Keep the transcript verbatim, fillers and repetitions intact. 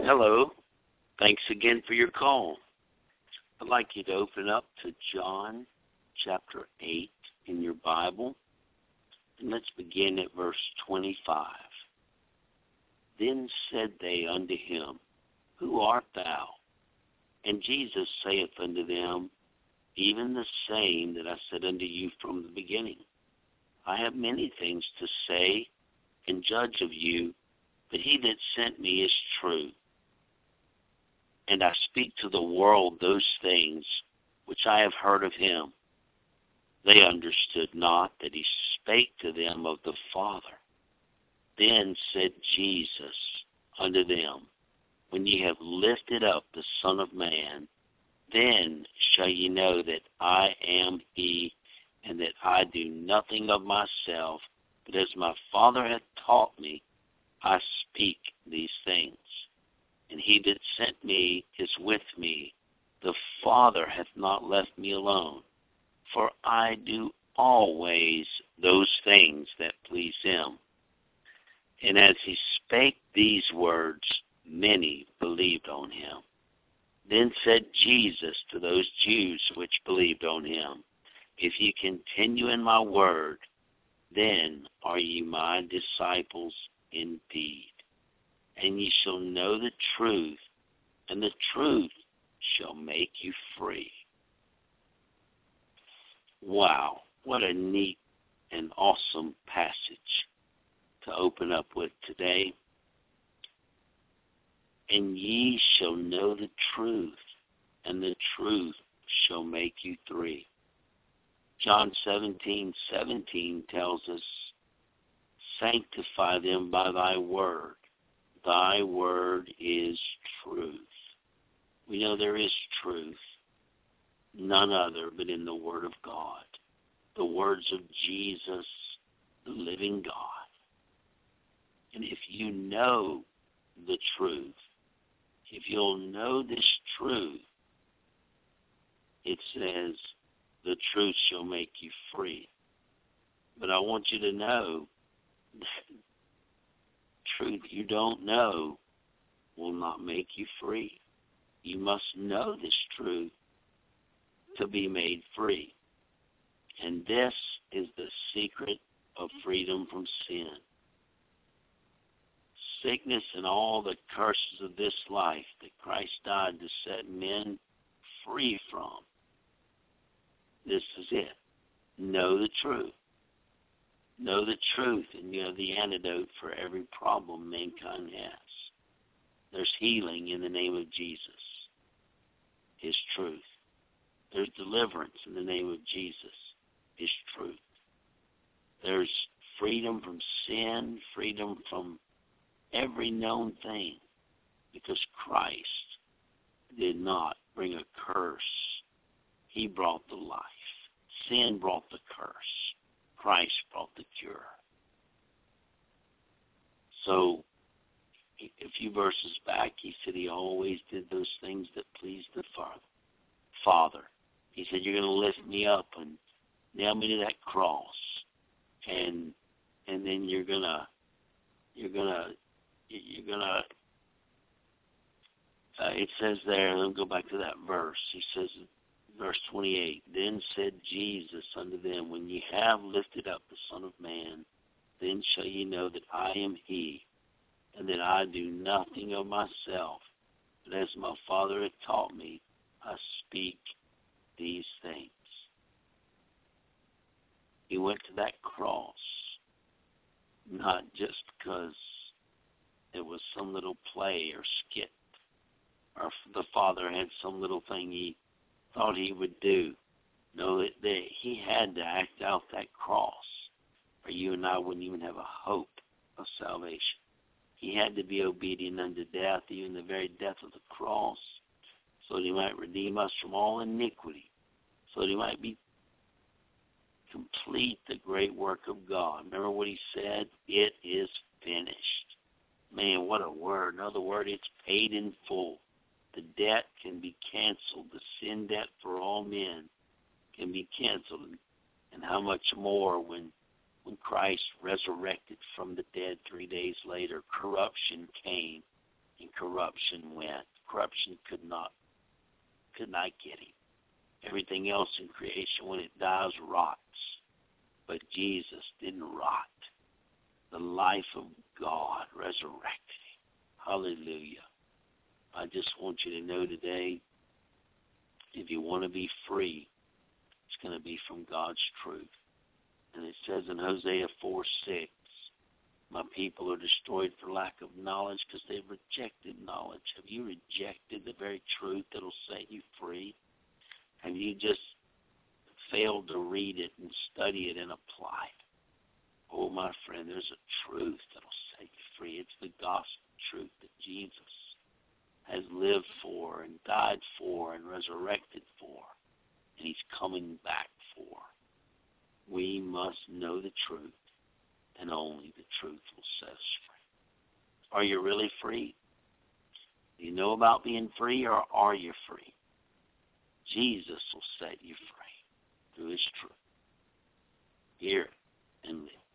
Hello. Thanks again for your call. I'd like you to open up to John chapter eight in your Bible, and let's begin at verse twenty-five. Then said they unto him, Who art thou? And Jesus saith unto them, Even the same that I said unto you from the beginning. I have many things to say and judge of you, but he that sent me is true. And I speak to the world those things which I have heard of him. They understood not that he spake to them of the Father. Then said Jesus unto them, When ye have lifted up the Son of Man, then shall ye know that I am he, and that I do nothing of myself, but as my Father hath taught me, I speak these things. And he that sent me is with me. The Father hath not left me alone, for I do always those things that please him. And as he spake these words, many believed on him. Then said Jesus to those Jews which believed on him, If ye continue in my word, then are ye my disciples indeed. And ye shall know the truth, and the truth shall make you free. Wow, what a neat and awesome passage to open up with today. And ye shall know the truth, and the truth shall make you free. John seventeen seventeen tells us, Sanctify them by thy word. Thy word is truth. We know there is truth, none other but in the Word of God, the words of Jesus, the living God. And if you know the truth, if you'll know this truth, it says the truth shall make you free. But I want you to know that truth you don't know will not make you free. You must know this truth to be made free. And this is the secret of freedom from sin. Sickness and all the curses of this life that Christ died to set men free from. This is it. Know the truth. Know the truth, and you have the antidote for every problem mankind has. There's healing in the name of Jesus, his truth. There's deliverance in the name of Jesus, his truth. There's freedom from sin, freedom from every known thing, because Christ did not bring a curse. He brought the life. Sin brought the curse. Christ brought the cure. So, a few verses back, he said he always did those things that pleased the Father. He said, you're going to lift me up and nail me to that cross. And and then you're going to, you're going to, you're going to, uh, it says there, let me go back to that verse. He says, verse twenty-eight, Then said Jesus unto them, When ye have lifted up the Son of Man, then shall ye know that I am he, and that I do nothing of myself, but as my Father hath taught me, I speak these things. He went to that cross, not just because it was some little play or skit, or the Father had some little thing he thought he would do. No, that, that he had to act out that cross, or you and I wouldn't even have a hope of salvation. He had to be obedient unto death, even the very death of the cross, so that he might redeem us from all iniquity, so that he might be complete the great work of God. Remember what he said? It is finished. Man, what a word. In other words, it's paid in full. The debt can be canceled. The sin debt for all men can be canceled. And how much more when when Christ resurrected from the dead three days later, corruption came. and corruption went. Corruption could not could not get him. Everything else in creation, when it dies, rots. But Jesus didn't rot. The life of God resurrected him. Hallelujah. I just want you to know today, if you want to be free, it's going to be from God's truth. And it says in Hosea four six, my people are destroyed for lack of knowledge because they've rejected knowledge. Have you rejected the very truth that will set you free? Have you just failed to read it and study it and apply it? Oh, my friend, there's a truth that will set you free. It's the gospel truth that Jesus has lived for and died for and resurrected for, and he's coming back for. We must know the truth, and only the truth will set us free. Are you really free? Do you know about being free, or are you free? Jesus will set you free through his truth. Hear it and live.